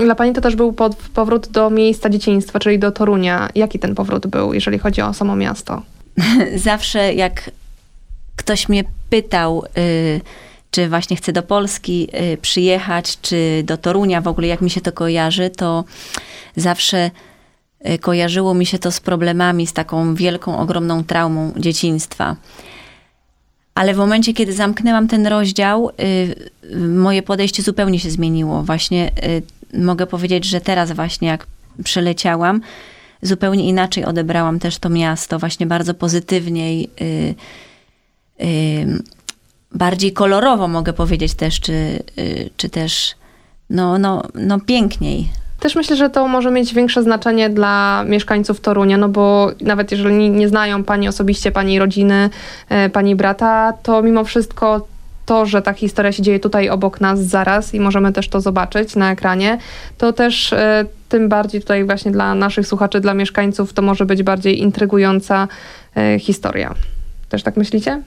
Dla pani to też był powrót do miejsca dzieciństwa, czyli do Torunia. Jaki ten powrót był, jeżeli chodzi o samo miasto? Zawsze jak ktoś mnie pytał, czy właśnie chcę do Polski przyjechać, czy do Torunia, w ogóle jak mi się to kojarzy, to zawsze kojarzyło mi się to z problemami, z taką wielką, ogromną traumą dzieciństwa. Ale w momencie, kiedy zamknęłam ten rozdział, moje podejście zupełnie się zmieniło. Właśnie mogę powiedzieć, że teraz właśnie jak przeleciałam, zupełnie inaczej odebrałam też to miasto, właśnie bardzo pozytywniej, bardziej kolorowo mogę powiedzieć też, czy też no piękniej. Też myślę, że to może mieć większe znaczenie dla mieszkańców Torunia, no bo nawet jeżeli nie znają pani osobiście, pani rodziny, pani brata, to mimo wszystko to, że ta historia się dzieje tutaj obok nas zaraz i możemy też to zobaczyć na ekranie, to też tym bardziej tutaj właśnie dla naszych słuchaczy, dla mieszkańców to może być bardziej intrygująca historia. Też tak myślicie?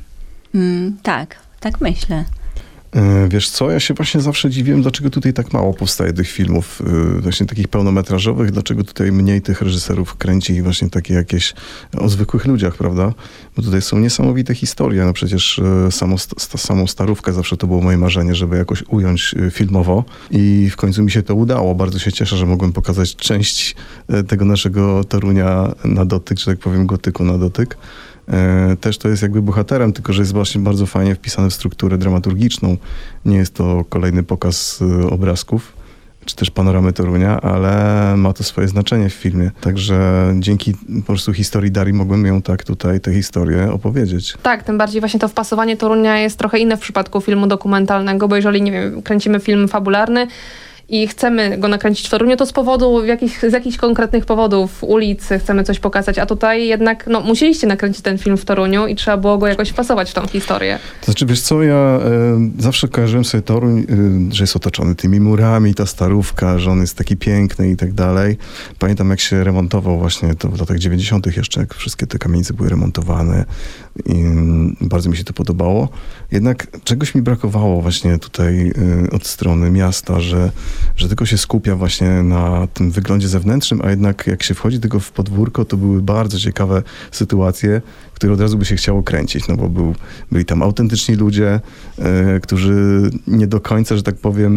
Tak myślę. Wiesz co, ja się właśnie zawsze dziwiłem, dlaczego tutaj tak mało powstaje tych filmów właśnie takich pełnometrażowych, dlaczego tutaj mniej tych reżyserów kręci właśnie takie jakieś o zwykłych ludziach, prawda? Bo tutaj są niesamowite historie, no przecież samą Starówkę zawsze to było moje marzenie, żeby jakoś ująć filmowo i w końcu mi się to udało. Bardzo się cieszę, że mogłem pokazać część tego naszego Torunia na dotyk, że tak powiem gotyku na dotyk. Też to jest jakby bohaterem, tylko że jest właśnie bardzo fajnie wpisane w strukturę dramaturgiczną. Nie jest to kolejny pokaz obrazków, czy też panoramy Torunia, ale ma to swoje znaczenie w filmie. Także dzięki po prostu historii Darii mogłem ją tak tutaj, tę historię opowiedzieć. Tak, tym bardziej właśnie to wpasowanie Torunia jest trochę inne w przypadku filmu dokumentalnego, bo jeżeli, nie wiem, kręcimy film fabularny, i chcemy go nakręcić w Toruniu, to z jakichś konkretnych powodów, ulic chcemy coś pokazać, a tutaj jednak musieliście nakręcić ten film w Toruniu i trzeba było go jakoś wpasować w tą historię. To znaczy, wiesz co, ja zawsze kojarzyłem sobie Toruń, że jest otoczony tymi murami, ta Starówka, że on jest taki piękny i tak dalej. Pamiętam, jak się remontował właśnie to w latach 90. jeszcze, jak wszystkie te kamienice były remontowane i bardzo mi się to podobało. Jednak czegoś mi brakowało właśnie tutaj od strony miasta, że tylko się skupia właśnie na tym wyglądzie zewnętrznym, a jednak jak się wchodzi tylko w podwórko, to były bardzo ciekawe sytuacje, które od razu by się chciało kręcić, no bo byli tam autentyczni ludzie, którzy nie do końca, że tak powiem,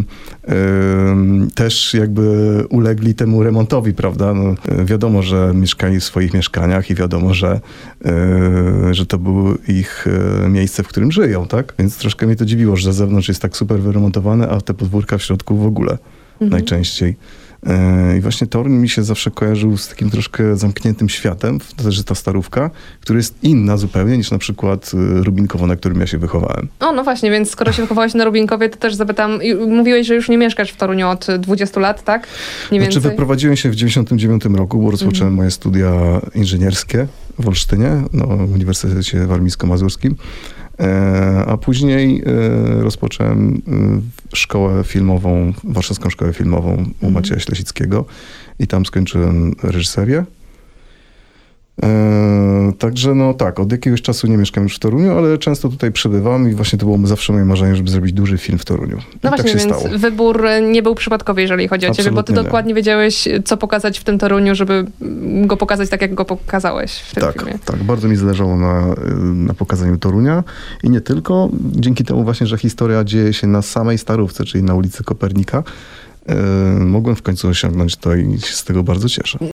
też jakby ulegli temu remontowi, prawda? No, wiadomo, że mieszkali w swoich mieszkaniach i wiadomo, że to było ich miejsce, w którym żyją, tak? Więc troszkę mnie to dziwiło, że za zewnątrz jest tak super wyremontowane, a te podwórka w środku w ogóle najczęściej. I właśnie Toruń mi się zawsze kojarzył z takim troszkę zamkniętym światem, to też ta Starówka, która jest inna zupełnie niż na przykład Rubinkowo, na którym ja się wychowałem. No właśnie, więc skoro się wychowałeś na Rubinkowie, to też zapytam, mówiłeś, że już nie mieszkasz w Toruniu od 20 lat, tak? Mniej więcej. Wyprowadziłem się w 99 roku, bo rozpocząłem moje studia inżynierskie w Olsztynie, na Uniwersytecie Warmińsko-Mazurskim. A później rozpocząłem szkołę filmową, warszawską szkołę filmową u Macieja Ślesickiego i tam skończyłem reżyserię. Także od jakiegoś czasu nie mieszkam już w Toruniu, ale często tutaj przebywam i właśnie to było zawsze moje marzenie, żeby zrobić duży film w Toruniu. No właśnie, tak się więc stało. Wybór nie był przypadkowy, jeżeli chodzi o ciebie, bo ty dokładnie wiedziałeś, co pokazać w tym Toruniu, żeby go pokazać tak, jak go pokazałeś w tym filmie. Tak, bardzo mi zależało na pokazaniu Torunia i nie tylko. Dzięki temu właśnie, że historia dzieje się na samej Starówce, czyli na ulicy Kopernika, mogłem w końcu osiągnąć to i się z tego bardzo cieszę.